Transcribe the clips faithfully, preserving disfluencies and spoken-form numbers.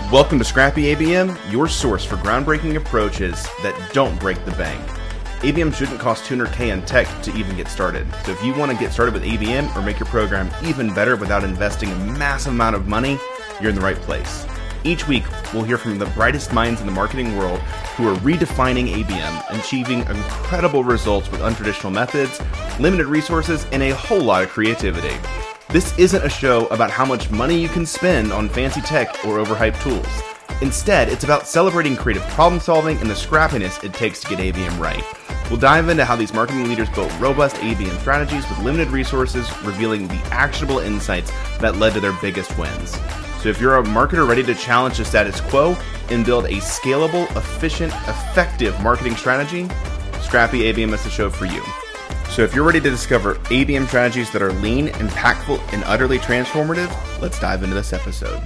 Welcome to Scrappy A B M, your source for groundbreaking approaches that don't break the bank. A B M shouldn't cost two hundred K in tech to even get started. So if you want to get started with A B M or make your program even better without investing a massive amount of money, you're in the right place. Each week, we'll hear from the brightest minds in the marketing world who are redefining A B M, achieving incredible results with untraditional methods, limited resources, and a whole lot of creativity. This isn't a show about how much money you can spend on fancy tech or overhyped tools. Instead, it's about celebrating creative problem solving and the scrappiness it takes to get A B M right. We'll dive into how these marketing leaders built robust A B M strategies with limited resources, revealing the actionable insights that led to their biggest wins. So if you're a marketer ready to challenge the status quo and build a scalable, efficient, effective marketing strategy, Scrappy A B M is the show for you. So if you're ready to discover A B M strategies that are lean, impactful, and utterly transformative, let's dive into this episode.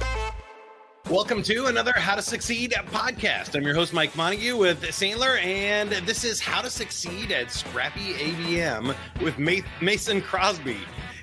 Welcome to another How to Succeed podcast. I'm your host, Mike Montague with Sandler, and this is How to Succeed at Scrappy A B M with Mason Crosby.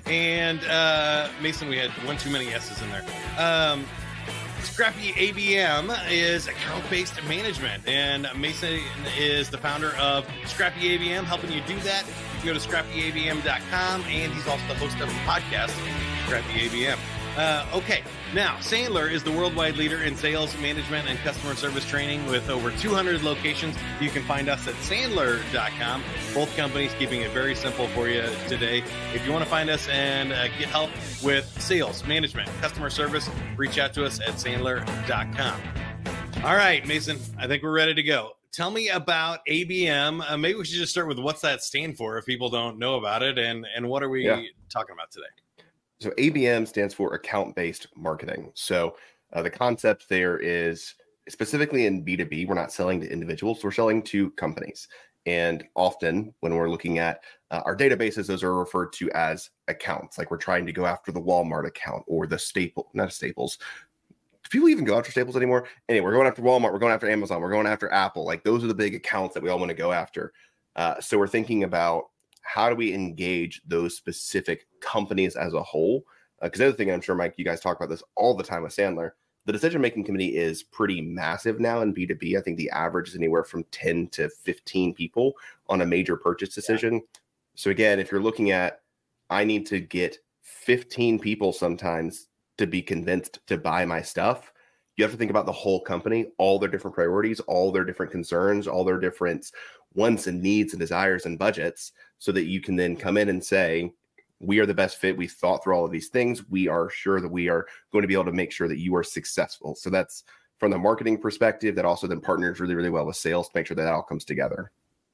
And uh, Mason, we had one too many S's in there. Um, Scrappy A B M is account-based management, and Mason is the founder of Scrappy A B M, helping you do that. You can go to scrappy a b m dot com, and he's also the host of a podcast, Scrappy A B M. Uh, okay, now, Sandler is the worldwide leader in sales, management, and customer service training with over two hundred locations. You can find us at sandler dot com. Both companies keeping it very simple for you today. If you want to find us and uh, get help with sales, management, customer service, reach out to us at sandler dot com. All right, Mason, I think we're ready to go. Tell me about A B M. Uh, maybe we should just start with what's that stand for if people don't know about it, and, and what are we yeah. talking about today? So A B M stands for account-based marketing. So uh, the concept there is specifically in B two B, we're not selling to individuals, we're selling to companies. And often when we're looking at uh, our databases, those are referred to as accounts. Like we're trying to go after the Walmart account or the Staple, not Staples. Do people even go after Staples anymore? Anyway, we're going after Walmart, we're going after Amazon, we're going after Apple. Like those are the big accounts that we all want to go after. Uh, so we're thinking about how do we engage those specific companies as a whole? Because uh, the other thing, I'm sure, Mike, you guys talk about this all the time with Sandler, the decision-making committee is pretty massive now in B two B. I think the average is anywhere from ten to fifteen people on a major purchase decision. Yeah. So again, if you're looking at, I need to get fifteen people sometimes to be convinced to buy my stuff, you have to think about the whole company, all their different priorities, all their different concerns, all their different wants and needs and desires and budgets, so that you can then come in and say, we are the best fit. We've thought through all of these things. We are sure that we are going to be able to make sure that you are successful. So that's from the marketing perspective, that also then partners really, really well with sales to make sure that, that all comes together.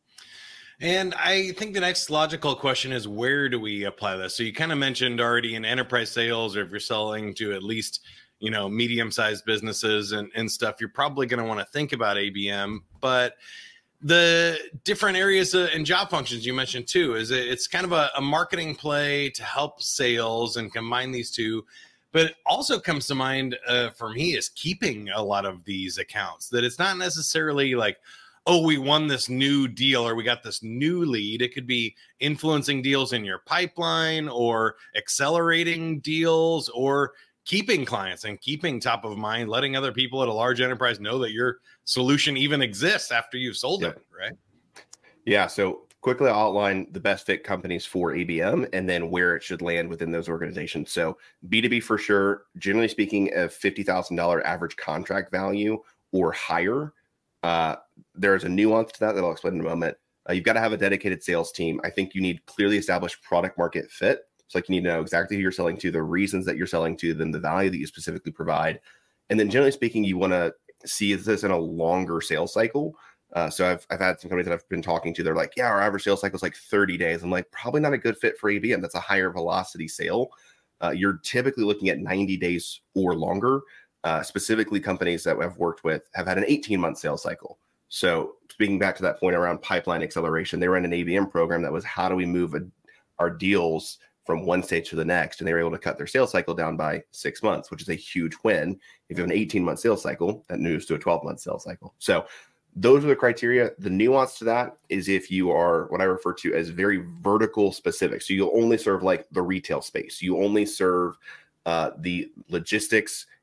And I think the next logical question is, where do we apply this? So you kind of mentioned already in enterprise sales, or if you're selling to at least, you know, medium-sized businesses and, and stuff, you're probably going to want to think about A B M. But the different areas and job functions you mentioned too, is it's kind of a, a marketing play to help sales and combine these two. But it also comes to mind uh, for me is keeping a lot of these accounts, that it's not necessarily like, oh, we won this new deal or we got this new lead. It could be influencing deals in your pipeline or accelerating deals or keeping clients and keeping top of mind, letting other people at a large enterprise know that your solution even exists after you've sold yep. it, right? Yeah. So quickly I'll outline the best fit companies for A B M and then where it should land within those organizations. So B two B for sure, generally speaking, a fifty thousand dollars average contract value or higher. Uh, there's a nuance to that that I'll explain in a moment. Uh, you've got to have a dedicated sales team. I think you need clearly established product market fit. So like you need to know exactly who you're selling to, the reasons that you're selling to them, the value that you specifically provide. And then generally speaking, you want to see this in a longer sales cycle. Uh, so I've, I've had some companies that I've been talking to. They're like, yeah, our average sales cycle is like thirty days. I'm like, probably not a good fit for A B M. That's a higher velocity sale. Uh, you're typically looking at ninety days or longer. Uh, specifically, companies that I've worked with have had an eighteen month sales cycle. So speaking back to that point around pipeline acceleration, they ran an A B M program that was how do we move a, our deals from one stage to the next, and they were able to cut their sales cycle down by six months, which is a huge win. If you have an eighteen month sales cycle, that moves to a twelve month sales cycle. So those are the criteria. The nuance to that is if you are what I refer to as very vertical specific. So you'll only serve like the retail space. You only serve uh, the logistics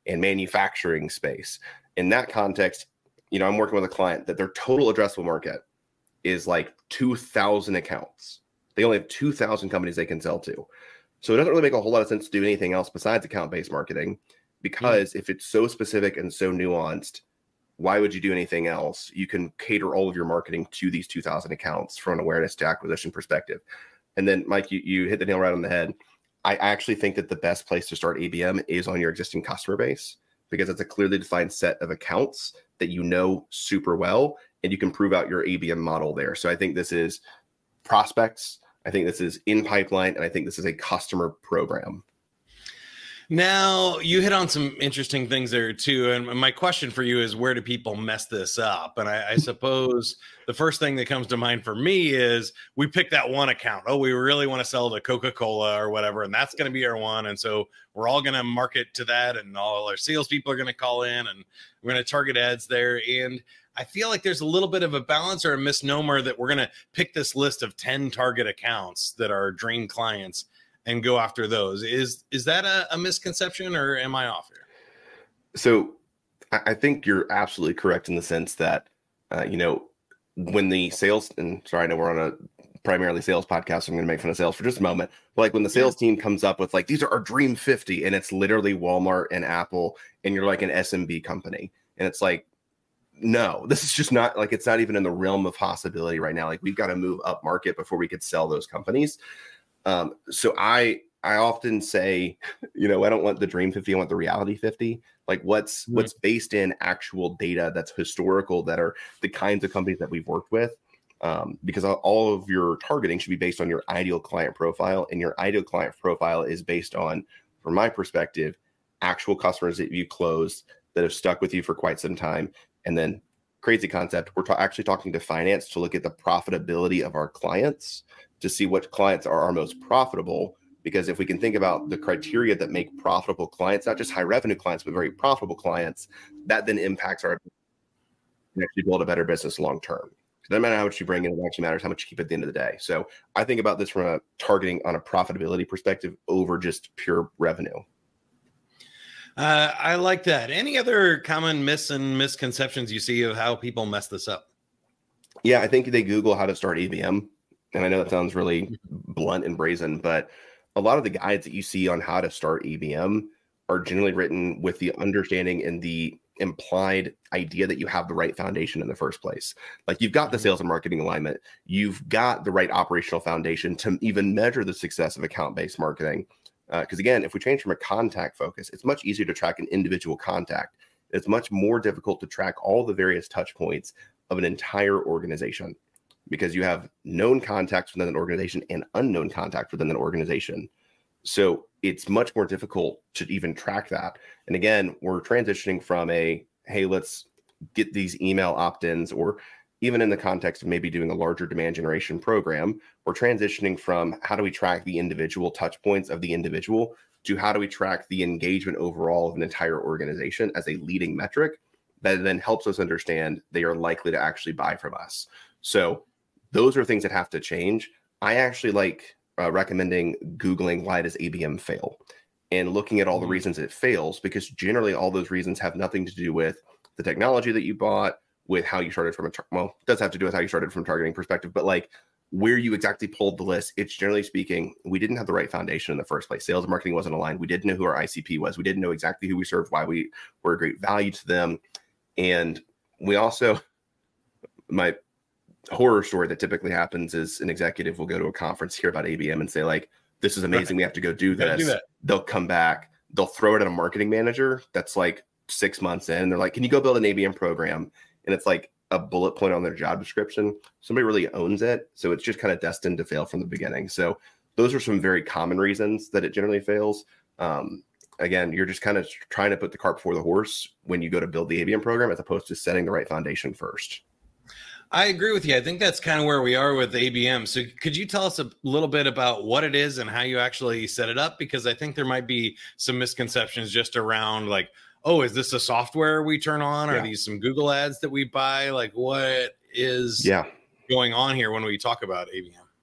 and manufacturing space. In that context, you know, I'm working with a client that their total addressable market is like two thousand accounts. They only have two thousand companies they can sell to. So it doesn't really make a whole lot of sense to do anything else besides account-based marketing, because mm-hmm. if it's so specific and so nuanced, why would you do anything else? You can cater all of your marketing to these two thousand accounts from an awareness to acquisition perspective. And then, Mike, you, you hit the nail right on the head. I actually think that the best place to start A B M is on your existing customer base, because it's a clearly defined set of accounts that you know super well, and you can prove out your A B M model there. So I think this is prospects. I think this is in pipeline, and I think this is a customer program. Now, you hit on some interesting things there too. And my question for you is, where do people mess this up? And I, I suppose the first thing that comes to mind for me is we pick that one account. Oh, we really want to sell to Coca-Cola or whatever, and that's going to be our one. And so we're all going to market to that, and all our salespeople are going to call in, and we're going to target ads there. And I feel like there's a little bit of a balance or a misnomer that we're going to pick this list of ten target accounts that are dream clients and go after those. Is is that a, a misconception, or am I off here? So I think you're absolutely correct in the sense that, uh, you know, when the sales, and sorry, I know we're on a primarily sales podcast, so I'm going to make fun of sales for just a moment. But like when the sales team comes up with like, these are our dream fifty, and it's literally Walmart and Apple, and you're like an S M B company. And it's like, no, this is just not like, it's not even in the realm of possibility right now. Like, we've got to move up market before we could sell those companies. Um, so I, I often say, you know, I don't want the dream fifty, I want the reality fifty. Like what's, mm-hmm. what's based in actual data that's historical, that are the kinds of companies that we've worked with. Um, because all of your targeting should be based on your ideal client profile, and your ideal client profile is based on, from my perspective, actual customers that you closed that have stuck with you for quite some time. And then, crazy concept, we're ta- actually talking to finance to look at the profitability of our clients, to see what clients are our most profitable. Because if we can think about the criteria that make profitable clients, not just high revenue clients, but very profitable clients, that then impacts our ability to actually build a better business long term. It doesn't matter how much you bring in, it actually matters how much you keep at the end of the day. So I think about this from a targeting on a profitability perspective over just pure revenue. Uh, I like that. Any other common myths and misconceptions you see of how people mess this up? Yeah, I think they Google how to start A B M. And I know that sounds really blunt and brazen, but a lot of the guides that you see on how to start A B M are generally written with the understanding and the implied idea that you have the right foundation in the first place. Like, you've got the sales and marketing alignment, you've got the right operational foundation to even measure the success of account-based marketing. Because uh, again, if we change from a contact focus, it's much easier to track an individual contact. It's much more difficult to track all the various touch points of an entire organization, because you have known contacts within an organization and unknown contacts within an organization. So it's much more difficult to even track that. And again, we're transitioning from a, hey, let's get these email opt-ins, or even in the context of maybe doing a larger demand generation program, we're transitioning from how do we track the individual touch points of the individual to how do we track the engagement overall of an entire organization as a leading metric that then helps us understand they are likely to actually buy from us. So those are things that have to change. I actually like uh, recommending Googling why does A B M fail, and looking at all the reasons it fails, because generally all those reasons have nothing to do with the technology that you bought, with how you started from a, tar- well, it does have to do with how you started from a targeting perspective, but like where you exactly pulled the list, it's generally speaking, we didn't have the right foundation in the first place. Sales and marketing wasn't aligned. We didn't know who our I C P was. We didn't know exactly who we served, why we were a great value to them. And we also, my horror story that typically happens is an executive will go to a conference, hear about A B M, and say like, this is amazing. Right. We have to go do this. Do They'll come back. They'll throw it at a marketing manager that's like six months in. And they're like, can you go build an A B M program? And it's like a bullet point on their job description. Somebody really owns it. So it's just kind of destined to fail from the beginning. So those are some very common reasons that it generally fails. Um, again, you're just kind of trying to put the cart before the horse when you go to build the A B M program, as opposed to setting the right foundation first. I agree with you. I think that's kind of where we are with A B M. So could you tell us a little bit about what it is and how you actually set it up? Because I think there might be some misconceptions just around like, oh, is this a software we turn on? Yeah. Are these some Google ads that we buy? Like, what is yeah. going on here when we talk about A B M?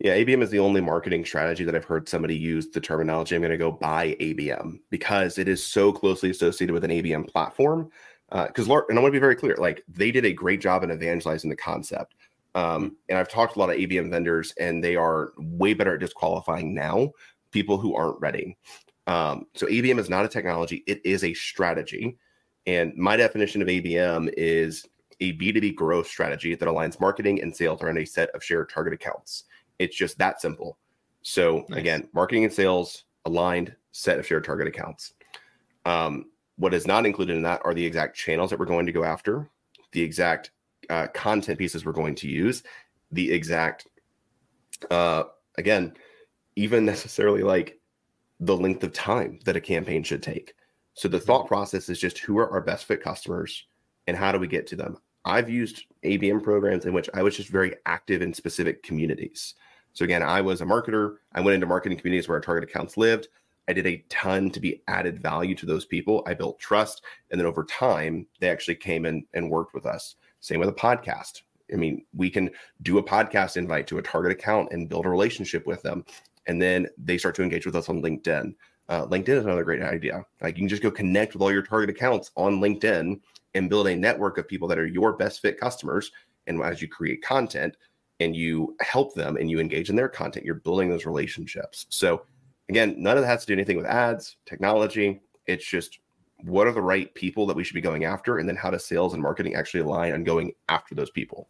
Yeah, A B M is the only marketing strategy that I've heard somebody use the terminology, I'm going to go buy A B M, because it is so closely associated with an A B M platform. Because, uh, and I want to be very clear, like they did a great job in evangelizing the concept. Um, and I've talked to a lot of A B M vendors, and they are way better at disqualifying now people who aren't ready. Um, so A B M is not a technology, it is a strategy. And my definition of A B M is a B two B growth strategy that aligns marketing and sales around a set of shared target accounts. It's just that simple. So nice. Again, marketing and sales aligned set of shared target accounts. Um, what is not included in that are the exact channels that we're going to go after, the exact uh, content pieces we're going to use, the exact, uh, again, even necessarily like the length of time that a campaign should take. So the thought process is just who are our best fit customers and how do we get to them? I've used A B M programs in which I was just very active in specific communities. So again, I was a marketer. I went into marketing communities where our target accounts lived. I did a ton to be added value to those people. I built trust. And then over time, they actually came in and worked with us. Same with a podcast. I mean, we can do a podcast invite to a target account and build a relationship with them. And then they start to engage with us on LinkedIn. Uh, LinkedIn is another great idea. Like you can just go connect with all your target accounts on LinkedIn and build a network of people that are your best fit customers. And as you create content and you help them and you engage in their content, you're building those relationships. So again, none of that has to do anything with ads, technology. It's just what are the right people that we should be going after? And then how does sales and marketing actually align on going after those people?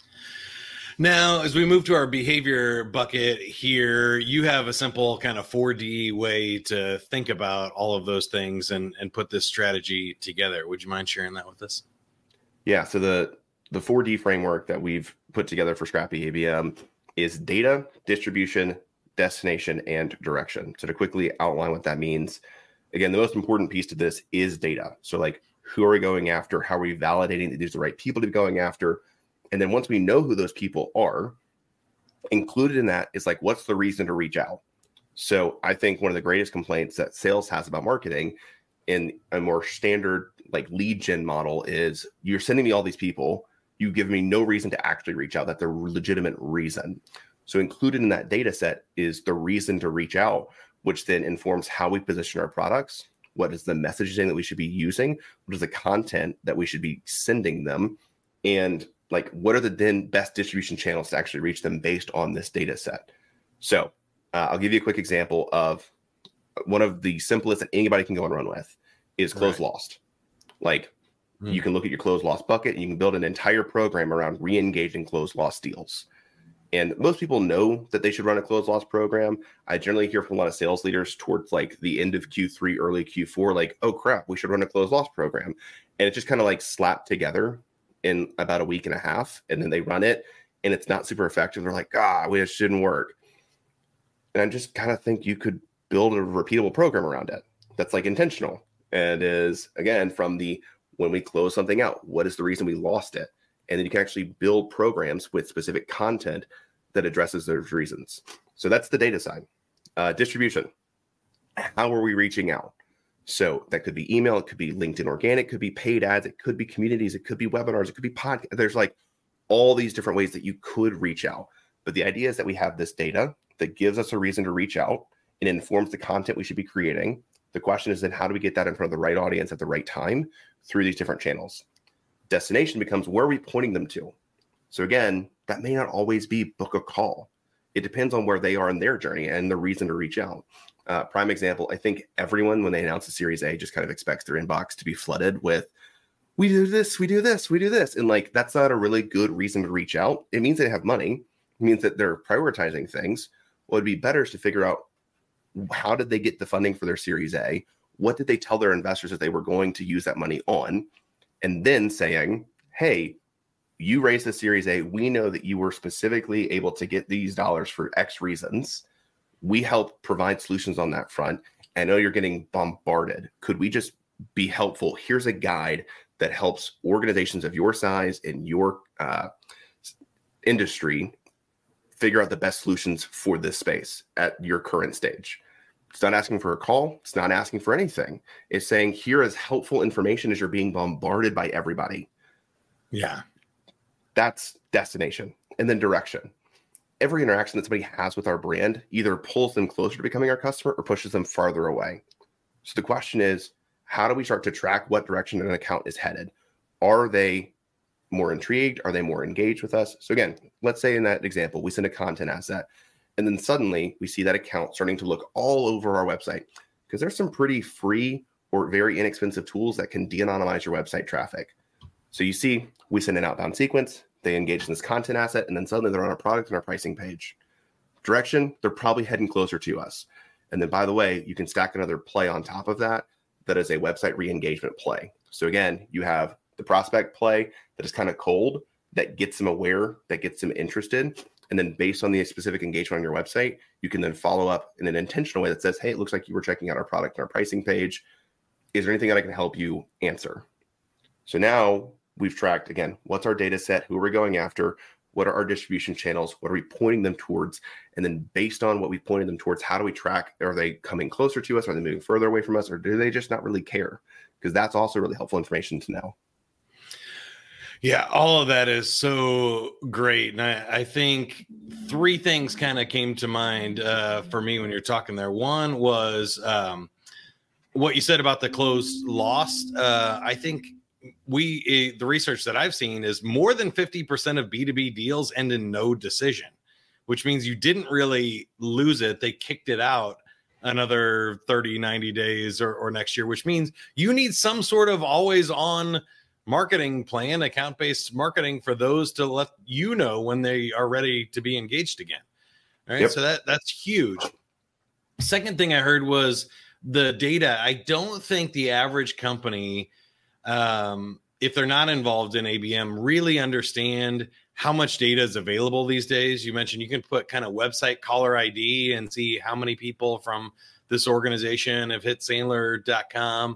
Now, as we move to our behavior bucket here, you have a simple kind of four D way to think about all of those things and, and put this strategy together. Would you mind sharing that with us? Yeah. So the, the four D framework that we've put together for Scrappy A B M is data, distribution, destination, and direction. So to quickly outline what that means, again, the most important piece to this is data. So like, who are we going after? How are we validating that these are the right people to be going after? And then once we know who those people are, included in that is like, what's the reason to reach out? So I think one of the greatest complaints that sales has about marketing in a more standard like lead gen model is you're sending me all these people. You give me no reason to actually reach out. That's a legitimate reason. So included in that data set is the reason to reach out, which then informs how we position our products. What is the messaging that we should be using? What is the content that we should be sending them? And like, what are the then best distribution channels to actually reach them based on this data set? So uh, I'll give you a quick example of one of the simplest that anybody can go and run with is close right. lost. Like mm. you can look at your close lost bucket and you can build an entire program around re-engaging close lost deals. And most people know that they should run a close loss program. I generally hear from a lot of sales leaders towards like the end of Q three, early Q four, like, oh crap, we should run a close loss program. And it just kind of like slapped together in about a week and a half, and then they run it and it's not super effective. They're like, ah, we just shouldn't work. And I just kind of think you could build a repeatable program around it that's like intentional and is, again, from the when we close something out, what is the reason we lost it? And then you can actually build programs with specific content that addresses those reasons. So that's the data side. Uh, distribution. How are we reaching out? So that could be email, it could be LinkedIn organic, it could be paid ads, it could be communities, it could be webinars, it could be podcast. There's like all these different ways that you could reach out. But the idea is that we have this data that gives us a reason to reach out and informs the content we should be creating. The question is then how do we get that in front of the right audience at the right time through these different channels? Destination becomes where are we pointing them to? So again, that may not always be book a call. It depends on where they are in their journey and the reason to reach out. Uh, prime example, I think everyone, when they announce a Series A, just kind of expects their inbox to be flooded with, we do this, we do this, we do this. And like, that's not a really good reason to reach out. It means they have money. It means that they're prioritizing things. What would be better is to figure out how did they get the funding for their Series A? What did they tell their investors that they were going to use that money on? And then saying, hey, you raised the Series A. We know that you were specifically able to get these dollars for X reasons. We help provide solutions on that front. I know you're getting bombarded. Could we just be helpful? Here's a guide that helps organizations of your size in your uh, industry figure out the best solutions for this space at your current stage. It's not asking for a call. It's not asking for anything. It's saying, here is helpful information as you're being bombarded by everybody. Yeah. That's destination. And then direction. every interaction that somebody has with our brand either pulls them closer to becoming our customer or pushes them farther away. So the question is, how do we start to track what direction an account is headed? Are they more intrigued? Are they more engaged with us? So again, let's say in that example, we send a content asset, and then suddenly we see that account starting to look all over our website, because there's some pretty free or very inexpensive tools that can de-anonymize your website traffic. So you see, we send an outbound sequence, they engage in this content asset, and then suddenly they're on our product and our pricing page. Direction, they're probably heading closer to us. And then, by the way, you can stack another play on top of that. That is a website re-engagement play. So again, you have the prospect play that is kind of cold, that gets them aware, that gets them interested. And then based on the specific engagement on your website, you can then follow up in an intentional way that says, hey, it looks like you were checking out our product and our pricing page. Is there anything that I can help you answer? So now we've tracked, again, what's our data set? Who are we going after? What are our distribution channels? What are we pointing them towards? And then based on what we pointed them towards, how do we track? Are they coming closer to us? Are they moving further away from us? Or do they just not really care? Because that's also really helpful information to know. Yeah, all of that is so great. And I, I think three things kind of came to mind uh, for me when you're talking there. One was um, what you said about the closed lost. Uh, I think we uh, the research that I've seen is more than fifty percent of B two B deals end in no decision, which means you didn't really lose it. They kicked it out another thirty, ninety days or, or next year, which means you need some sort of always on marketing plan, account-based marketing for those to let you know when they are ready to be engaged again. All right. Yep. So that that's huge. Second thing I heard was the data. I don't think the average company, um, if they're not involved in A B M, really understand how much data is available these days. You mentioned you can put kind of website caller I D and see how many people from this organization have hit Sandler dot com.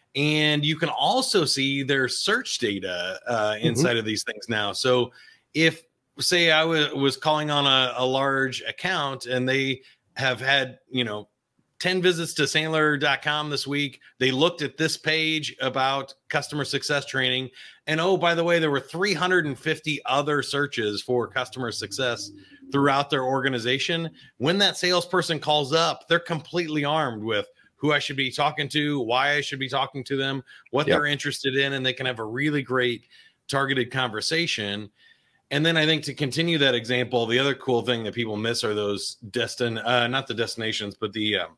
And you can also see their search data uh, inside mm-hmm. of these things now. So if, say, I w- was calling on a, a large account and they have had, you know, ten visits to Sandler dot com this week, they looked at this page about customer success training. And, oh, by the way, there were three hundred fifty other searches for customer success throughout their organization. When that salesperson calls up, they're completely armed with who I should be talking to, why I should be talking to them, what yep. they're interested in, and they can have a really great targeted conversation. And then I think to continue that example, the other cool thing that people miss are those destin, uh, not the destinations, but the uh,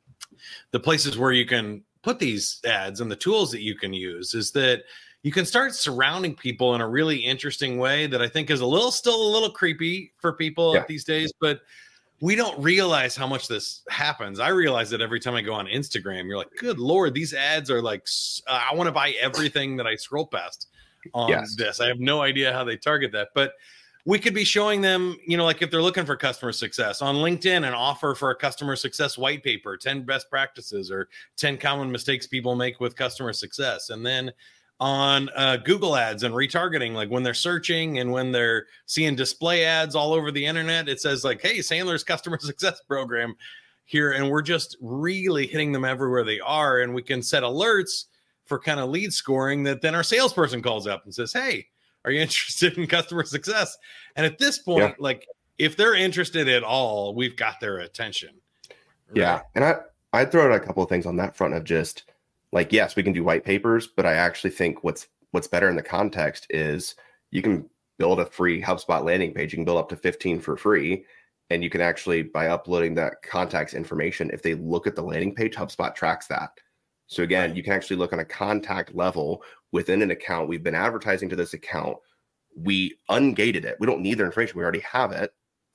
the places where you can put these ads and the tools that you can use. Is that you can start surrounding people in a really interesting way that I think is a little, still a little creepy for people yeah. these days, but we don't realize how much this happens. I realize that every time I go on Instagram, you're like, good Lord, these ads are like, uh, I want to buy everything that I scroll past on yes. this. I have no idea how they target that, but we could be showing them, you know, like if they're looking for customer success on LinkedIn, an offer for a customer success white paper, ten best practices or ten common mistakes people make with customer success. And then on uh, Google ads and retargeting, like when they're searching and when they're seeing display ads all over the internet, it says like, hey, Sandler's customer success program here. And we're just really hitting them everywhere they are. And we can set alerts for kind of lead scoring that then our salesperson calls up and says, hey, are you interested in customer success? And at this point, yeah. like if they're interested at all, we've got their attention. Right? Yeah. And I, I'd throw out a couple of things on that front of just, like, yes, we can do white papers, but I actually think what's what's better in the context is you can build a free HubSpot landing page. You can build up to fifteen for free, and you can actually, by uploading that contact's information, if they look at the landing page, HubSpot tracks that. So again, right. you can actually look on a contact level within an account. We've been advertising to this account. We ungated it. We don't need their information. We already have it.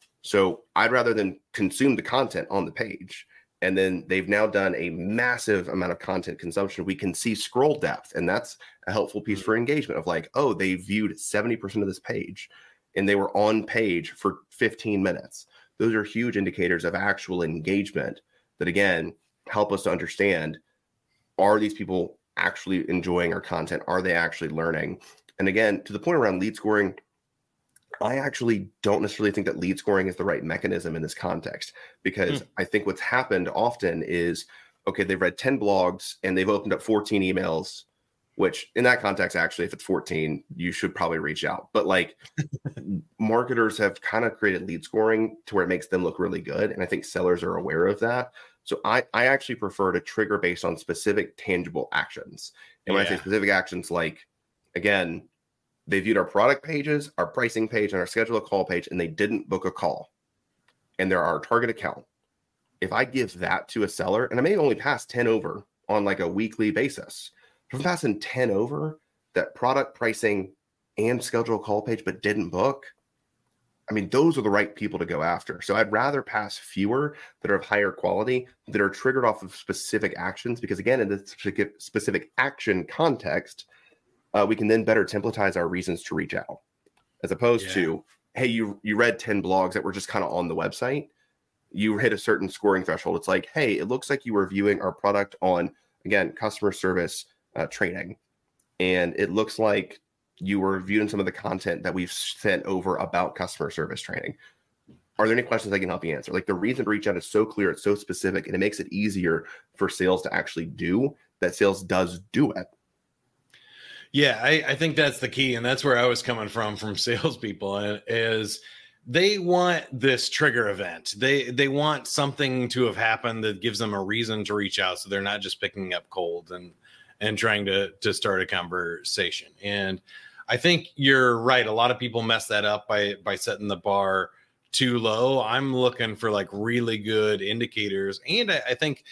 So I'd rather than consume the content on the page. And then they've now done a massive amount of content consumption. We can see scroll depth, and that's a helpful piece for engagement of like, oh, they viewed seventy percent of this page and they were on page for fifteen minutes. Those are huge indicators of actual engagement that, again, help us to understand, are these people actually enjoying our content? Are they actually learning? And again, to the point around lead scoring, I actually don't necessarily think that lead scoring is the right mechanism in this context, because mm. I think what's happened often is, okay, they've read ten blogs and they've opened up fourteen emails which in that context, actually, if it's fourteen, you should probably reach out. But like marketers have kind of created lead scoring to where it makes them look really good. And I think sellers are aware of that. So I, I actually prefer to trigger based on specific tangible actions. And when yeah. I say specific actions, like, again, they viewed our product pages, our pricing page, and our schedule a call page, and they didn't book a call. And they're our target account. If I give that to a seller, and I may only pass ten over on like a weekly basis, if I'm passing ten over that product pricing and schedule a call page, but didn't book, I mean, those are the right people to go after. So I'd rather pass fewer that are of higher quality, that are triggered off of specific actions, because again, in the specific action context, uh, we can then better templatize our reasons to reach out, as opposed yeah. to, hey, you you read ten blogs that were just kind of on the website. You hit a certain scoring threshold. It's like, hey, it looks like you were viewing our product on, again, customer service uh, training. And it looks like you were viewing some of the content that we've sent over about customer service training. Are there any questions I can help you answer? Like, the reason to reach out is so clear, it's so specific, and it makes it easier for sales to actually do that. Sales does do it. Yeah, I, I think that's the key. And that's where I was coming from, from salespeople, is they want this trigger event. They they want something to have happened that gives them a reason to reach out. So they're not just picking up cold and and trying to to start a conversation. And I think you're right. A lot of people mess that up by by setting the bar too low. I'm looking for like really good indicators. And I, I think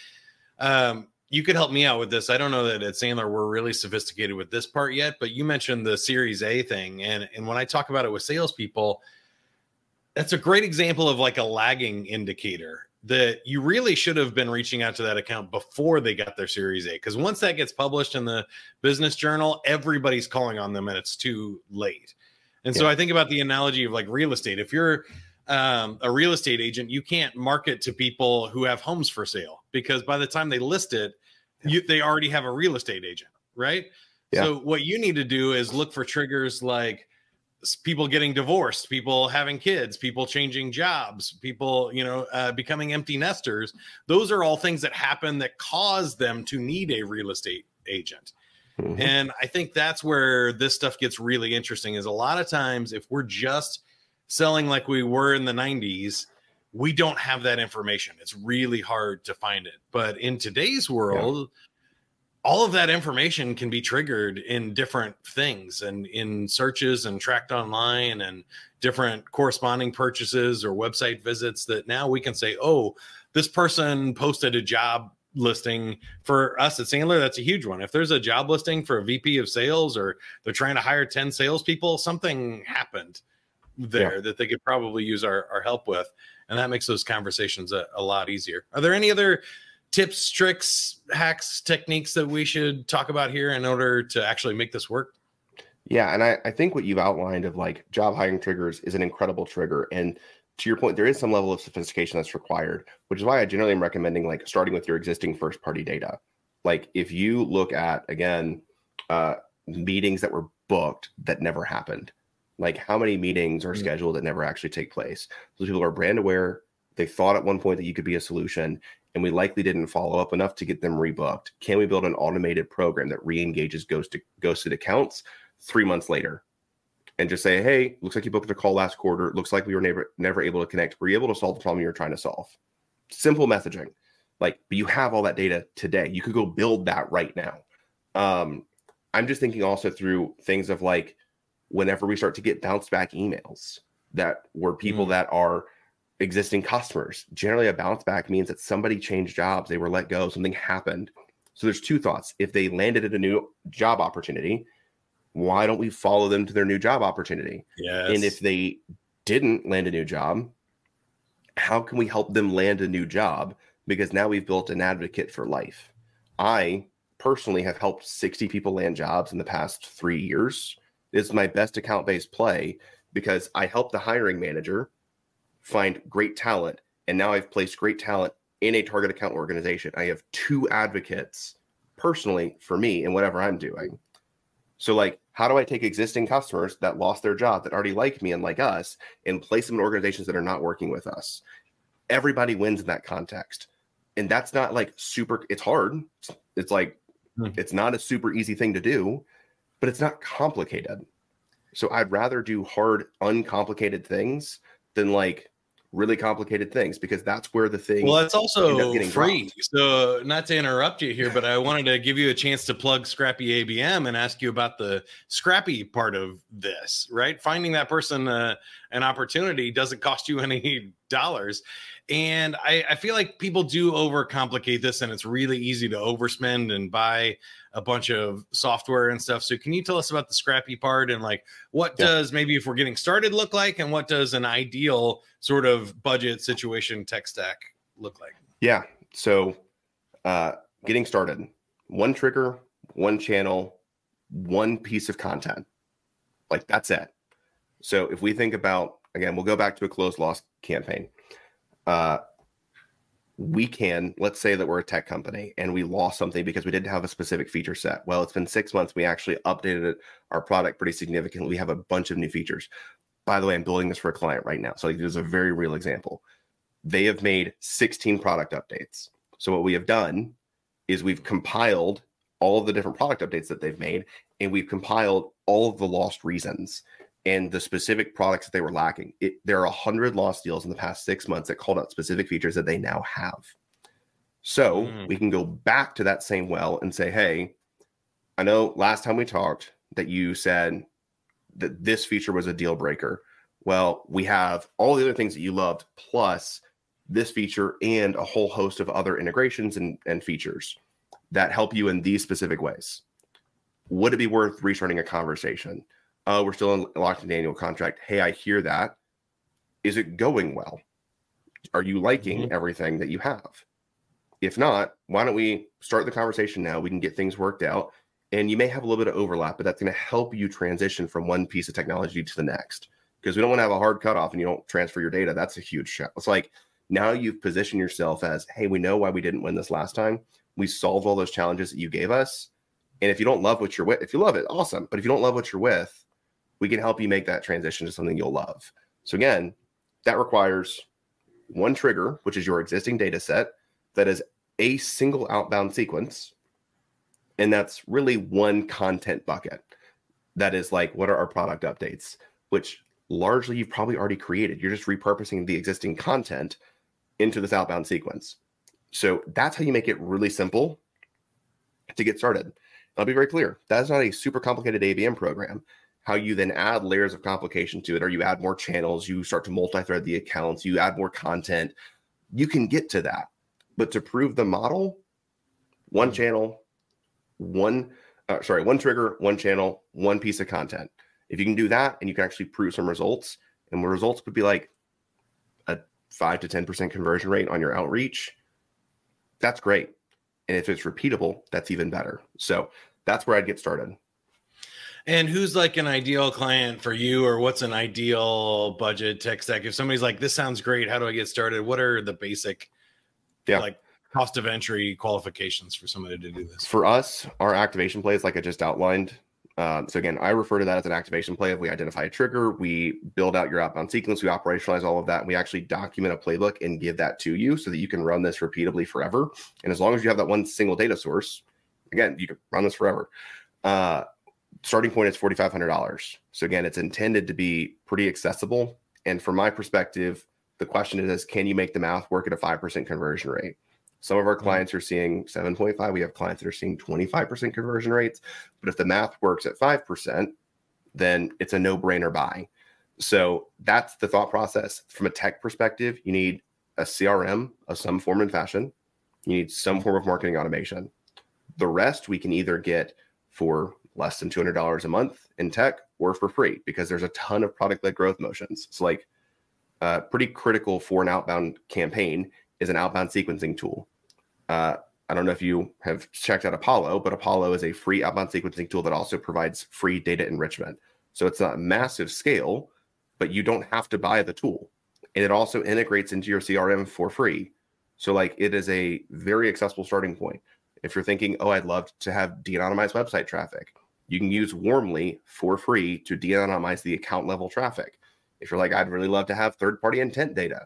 um, you could help me out with this. I don't know that at Sandler we're really sophisticated with this part yet, but you mentioned the Series A thing. And, and when I talk about it with salespeople, that's a great example of like a lagging indicator that you really should have been reaching out to that account before they got their Series A. Because once that gets published in the business journal, everybody's calling on them and it's too late. And yeah. so I think about the analogy of like real estate. If you're um, a real estate agent, you can't market to people who have homes for sale, because by the time they list it, yeah. you, they already have a real estate agent, right? Yeah. So what you need to do is look for triggers like people getting divorced, people having kids, people changing jobs, people, you know, uh, becoming empty nesters. Those are all things that happen that cause them to need a real estate agent. Mm-hmm. And I think that's where this stuff gets really interesting, is a lot of times if we're just selling like we were in the nineties, we don't have that information. It's really hard to find it. But in today's world, yeah. all of that information can be triggered in different things and in searches and tracked online and different corresponding purchases or website visits, that now we can say, oh, this person posted a job listing. For us at Sandler, that's a huge one. If there's a job listing for a V P of sales, or they're trying to hire ten salespeople, something happened there yeah. that they could probably use our, our help with. And that makes those conversations a, a lot easier. Are there any other tips, tricks, hacks, techniques that we should talk about here in order to actually make this work? Yeah. And I, I think what you've outlined of like job hiring triggers is an incredible trigger. And to your point, there is some level of sophistication that's required, which is why I generally am recommending like starting with your existing first party data. Like if you look at, again, uh, meetings that were booked that never happened, like how many meetings are scheduled that never actually take place? Those people are brand aware. They thought at one point that you could be a solution, and we likely didn't follow up enough to get them rebooked. Can we build an automated program that re-engages ghosted, ghosted accounts three months later and just say, hey, looks like you booked a call last quarter. Looks like we were never, never able to connect. Were you able to solve the problem you were trying to solve? Simple messaging. Like, but you have all that data today. You could go build that right now. Um, I'm just thinking also through things of like, whenever we start to get bounce back emails that were people mm. that are existing customers, generally a bounce back means that somebody changed jobs, they were let go, something happened. So there's two thoughts. If they landed at a new job opportunity, why don't we follow them to their new job opportunity? Yes. And if they didn't land a new job, how can we help them land a new job? Because now we've built an advocate for life. I personally have helped sixty people land jobs in the past three years. It's my best account-based play because I helped the hiring manager find great talent. And now I've placed great talent in a target account organization. I have two advocates personally for me in whatever I'm doing. So like, how do I take existing customers that lost their job, that already like me and like us, and place them in organizations that are not working with us? Everybody wins in that context. And that's not like super, it's hard. It's like Hmm. It's not a super easy thing to do, but it's not complicated. So I'd rather do hard, uncomplicated things than like really complicated things, because that's where the thing. Well, it's also free. Dropped. So not to interrupt you here, but I wanted to give you a chance to plug Scrappy A B M and ask you about the Scrappy part of this, right? Finding that person uh, an opportunity doesn't cost you any dollars. And I, I feel like people do overcomplicate this, and it's really easy to overspend and buy a bunch of software and stuff. So can you tell us about the Scrappy part, and like what yeah. does maybe if we're getting started look like, and what does an ideal sort of budget situation tech stack look like? Yeah. So uh, getting started, one trigger, one channel, one piece of content, like that's it. So if we think about, again, we'll go back to a closed loss campaign. Uh, we can, let's say that we're a tech company and we lost something because we didn't have a specific feature set. Well, it's been six months. We actually updated it, our product pretty significantly. We have a bunch of new features. By the way, I'm building this for a client right now. So like, this is a very real example. They have made sixteen product updates. So what we have done is we've compiled all of the different product updates that they've made, and we've compiled all of the lost reasons and the specific products that they were lacking. It, there are one hundred lost deals in the past six months that called out specific features that they now have. So mm. we can go back to that same well and say, hey, I know last time we talked that you said that this feature was a deal breaker. Well, we have all the other things that you loved, plus this feature and a whole host of other integrations and, and features that help you in these specific ways. Would it be worth restarting a conversation? Uh, we're still in, locked in the annual contract. Hey, I hear that. Is it going well? Are you liking mm-hmm. everything that you have? If not, why don't we start the conversation now? We can get things worked out. And you may have a little bit of overlap, but that's going to help you transition from one piece of technology to the next. Because we don't want to have a hard cutoff and you don't transfer your data. That's a huge shot. It's like now you've positioned yourself as, hey, we know why we didn't win this last time. We solved all those challenges that you gave us. And if you don't love what you're with, if you love it, awesome. But if you don't love what you're with, we can help you make that transition to something you'll love. So again, that requires one trigger, which is your existing data set, that is a single outbound sequence. And that's really one content bucket. That is like, what are our product updates, which largely you've probably already created. You're just repurposing the existing content into this outbound sequence. So that's how you make it really simple to get started. I'll be very clear. That's not a super complicated A B M program. How you then add layers of complication to it, or you add more channels, you start to multi-thread the accounts, you add more content, you can get to that. But to prove the model, one channel, one, uh, sorry, one trigger, one channel, one piece of content. If you can do that and you can actually prove some results, and the results would be like a five to ten percent conversion rate on your outreach, that's great. And if it's repeatable, that's even better. So that's where I'd get started. And who's like an ideal client for you, or what's an ideal budget tech stack? If somebody's like, this sounds great, how do I get started? What are the basic yeah. like cost of entry qualifications for somebody to do this? For us, our activation plays, like I just outlined. Um, so again, I refer to that as an activation play. If we identify a trigger, we build out your outbound sequence, we operationalize all of that, and we actually document a playbook and give that to you so that you can run this repeatably forever. And as long as you have that one single data source, again, you can run this forever. Uh, starting point is four thousand five hundred dollars. So again, it's intended to be pretty accessible. And from my perspective, the question is, can you make the math work at a five percent conversion rate? Some of our clients are seeing seven point five. We have clients that are seeing twenty-five percent conversion rates. But if the math works at five percent, then it's a no-brainer buy. So that's the thought process. From a tech perspective, you need a C R M of some form and fashion. You need some form of marketing automation. The rest we can either get for less than two hundred dollars a month in tech or for free, because there's a ton of product-led growth motions. So like uh, pretty critical for an outbound campaign is an outbound sequencing tool. Uh, I don't know if you have checked out Apollo, but Apollo is a free outbound sequencing tool that also provides free data enrichment. So it's not massive scale, but you don't have to buy the tool. And it also integrates into your C R M for free. So like it is a very accessible starting point. If you're thinking, oh, I'd love to have de-anonymized website traffic, you can use Warmly for free to de-anonymize the account level traffic. If you're like, I'd really love to have third-party intent data,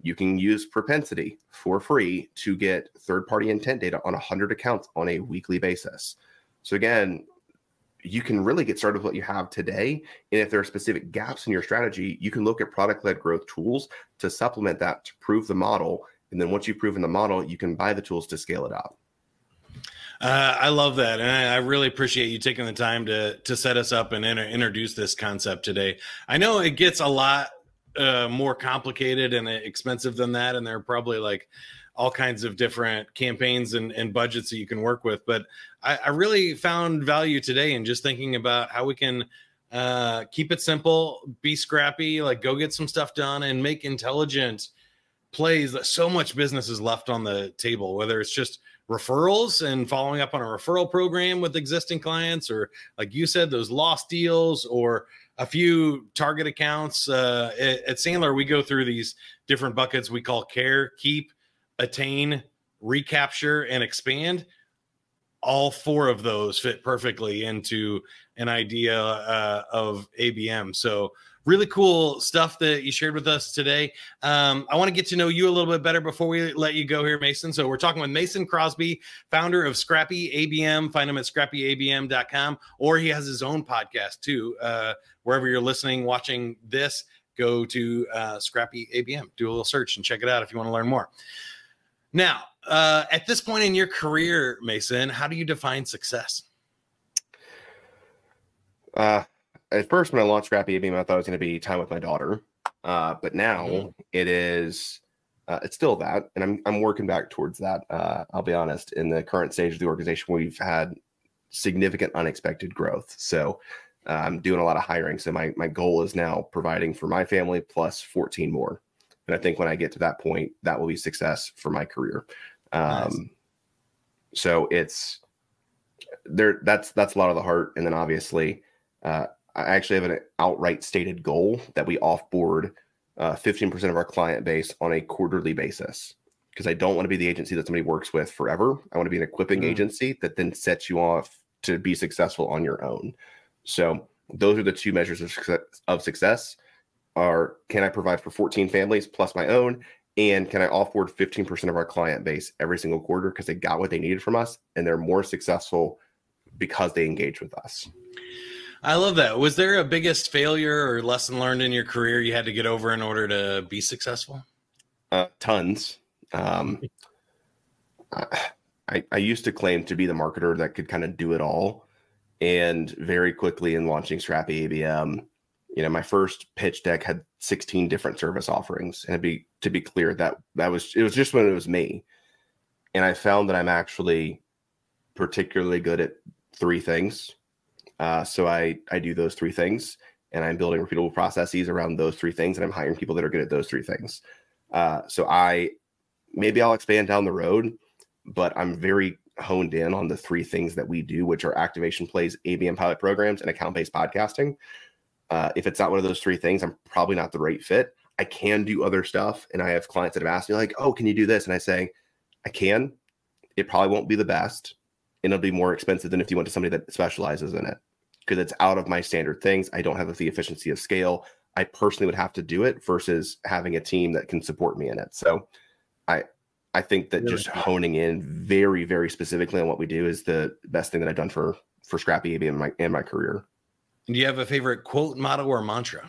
you can use Propensity for free to get third-party intent data on one hundred accounts on a weekly basis. So again, you can really get started with what you have today. And if there are specific gaps in your strategy, you can look at product-led growth tools to supplement that, to prove the model. And then once you've proven the model, you can buy the tools to scale it up. Uh, I love that. And I, I really appreciate you taking the time to, to set us up and inter- introduce this concept today. I know it gets a lot uh, more complicated and expensive than that. And there are probably like all kinds of different campaigns and, and budgets that you can work with. But I, I really found value today in just thinking about how we can uh, keep it simple, be scrappy, like go get some stuff done and make intelligent plays. That so much business is left on the table, whether it's just referrals and following up on a referral program with existing clients, or like you said, those lost deals, or a few target accounts. Uh, at, at Sandler, we go through these different buckets we call care, keep, attain, recapture, and expand. All four of those fit perfectly into an idea uh, of A B M. So really cool stuff that you shared with us today. Um, I want to get to know you a little bit better before we let you go here, Mason. So we're talking with Mason Crosby, founder of Scrappy A B M. Find him at scrappy a b m dot com, or he has his own podcast too. Uh, wherever you're listening, watching this, go to uh, Scrappy A B M. Do a little search and check it out if you want to learn more. Now, uh, at this point in your career, Mason, how do you define success? Uh, at first, when I launched Scrappy A B M, I thought it was going to be time with my daughter. Uh, but now mm-hmm. it is, uh, it's still that. And I'm, I'm working back towards that. Uh, I'll be honest, in the current stage of the organization, we've had significant unexpected growth. So uh, I'm doing a lot of hiring. So my, my goal is now providing for my family plus fourteen more. And I think when I get to that point, that will be success for my career. Um, nice. So it's there. That's, that's a lot of the heart. And then obviously, uh, I actually have an outright stated goal that we offboard uh, fifteen percent of our client base on a quarterly basis, because I don't want to be the agency that somebody works with forever. I want to be an equipping mm. agency that then sets you off to be successful on your own. So those are the two measures of success, of success are, can I provide for fourteen families plus my own? And can I offboard fifteen percent of our client base every single quarter because they got what they needed from us and they're more successful because they engage with us? I love that. Was there a biggest failure or lesson learned in your career you had to get over in order to be successful? Uh, tons. Um, I, I used to claim to be the marketer that could kind of do it all. And very quickly in launching Scrappy A B M, you know, my first pitch deck had sixteen different service offerings. And to be, to be clear, that that was, it was just when it was me. And I found that I'm actually particularly good at three things. Uh, so I, I do those three things, and I'm building repeatable processes around those three things, and I'm hiring people that are good at those three things. Uh, so I, maybe I'll expand down the road, but I'm very honed in on the three things that we do, which are activation plays, A B M pilot programs, and account-based podcasting. Uh, if it's not one of those three things, I'm probably not the right fit. I can do other stuff. And I have clients that have asked me like, oh, can you do this? And I say, I can. It probably won't be the best. And it'll be more expensive than if you went to somebody that specializes in it, because it's out of my standard things. I don't have the efficiency of scale. I personally would have to do it versus having a team that can support me in it. So I, I think that really just cool. honing in very, very specifically on what we do is the best thing that I've done for, for Scrappy A B M in my, in my career. Do you have a favorite quote, motto, or mantra?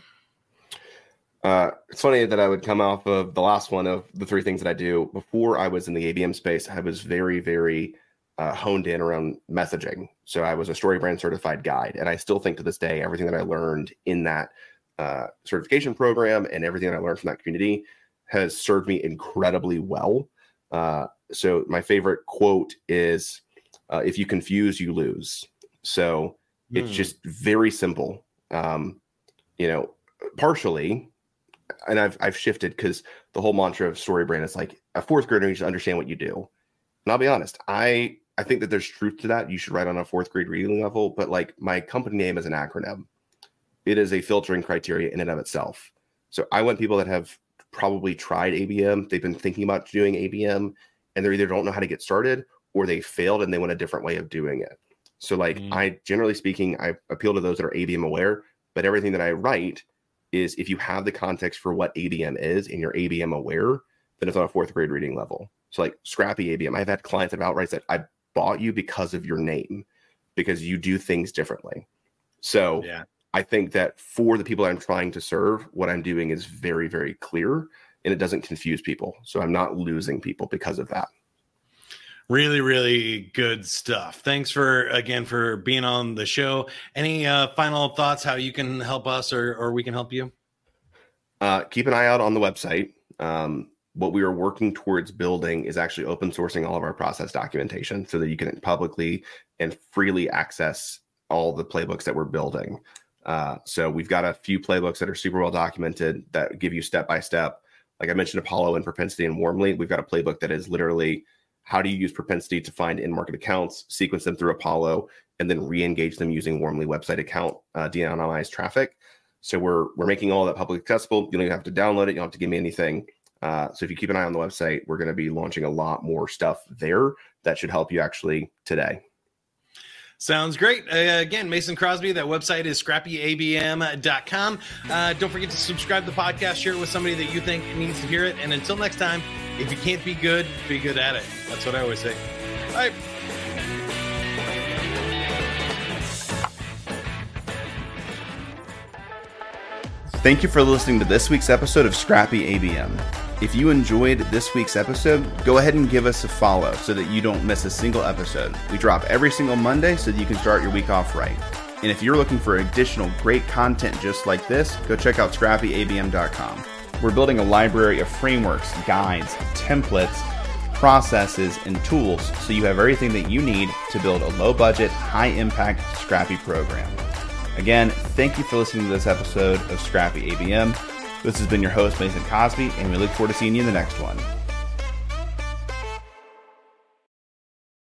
Uh, it's funny that I would come off of the last one of the three things that I do. Before I was in the A B M space, I was very, very uh, honed in around messaging. So I was a StoryBrand certified guide. And I still think to this day, everything that I learned in that uh, certification program and everything that I learned from that community has served me incredibly well. Uh, so my favorite quote is, uh, if you confuse, you lose. So mm. it's just very simple. Um, you know, partially, and I've, I've shifted because the whole mantra of StoryBrand is like a fourth grader needs to understand what you do. And I'll be honest, I, I think that there's truth to that. You should write on a fourth grade reading level, but like my company name is an acronym. It is a filtering criteria in and of itself. So I want people that have probably tried A B M. They've been thinking about doing A B M and they either don't know how to get started or they failed and they want a different way of doing it. So like mm. I, generally speaking, I appeal to those that are A B M aware, but everything that I write is if you have the context for what A B M is and you're A B M aware, then it's on a fourth grade reading level. So like Scrappy A B M, I've had clients that have outright said, I bought you because of your name, because you do things differently. So yeah. I think that for the people I'm trying to serve, what I'm doing is very, very clear, and it doesn't confuse people. So I'm not losing people because of that. Really, really good stuff. Thanks for, again, for being on the show. Any uh, final thoughts how you can help us or, or we can help you? Uh, keep an eye out on the website. Um, what we are working towards building is actually open sourcing all of our process documentation so that you can publicly and freely access all the playbooks that we're building. Uh, so we've got a few playbooks that are super well documented that give you step-by-step. Like I mentioned, Apollo and Propensity and Warmly. We've got a playbook that is literally how do you use Propensity to find in-market accounts, sequence them through Apollo, and then re-engage them using Warmly website account uh, de-anonymized traffic. So we're we're making all that publicly accessible. You don't even have to download it. You don't have to give me anything. Uh, so if you keep an eye on the website, we're going to be launching a lot more stuff there that should help you actually today. Sounds great. Uh, again, Mason Crosby, that website is scrappy a b m dot com. Uh, don't forget to subscribe to the podcast, share it with somebody that you think needs to hear it. And until next time, if you can't be good, be good at it. That's what I always say. All right. Thank you for listening to this week's episode of Scrappy A B M. If you enjoyed this week's episode, go ahead and give us a follow so that you don't miss a single episode. We drop every single Monday so that you can start your week off right. And if you're looking for additional great content just like this, go check out scrappy a b m dot com. We're building a library of frameworks, guides, templates, processes, and tools so you have everything that you need to build a low-budget, high-impact Scrappy program. Again, thank you for listening to this episode of Scrappy A B M. This has been your host, Mason Crosby, and we look forward to seeing you in the next one.